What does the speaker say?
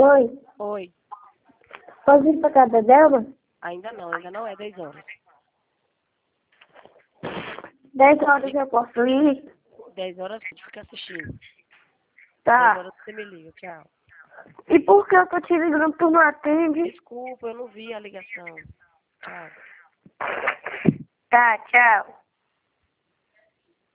Mãe, Oi. posso ir pra casa da Delma? Ainda não é 10 horas. 10 horas eu posso ir? 10 horas você fica assistindo. 10 Tá. horas você me liga, tchau. E por que eu tô te ligando, tu não atende? Desculpa, eu não vi a ligação. Tchau. Tá, tchau.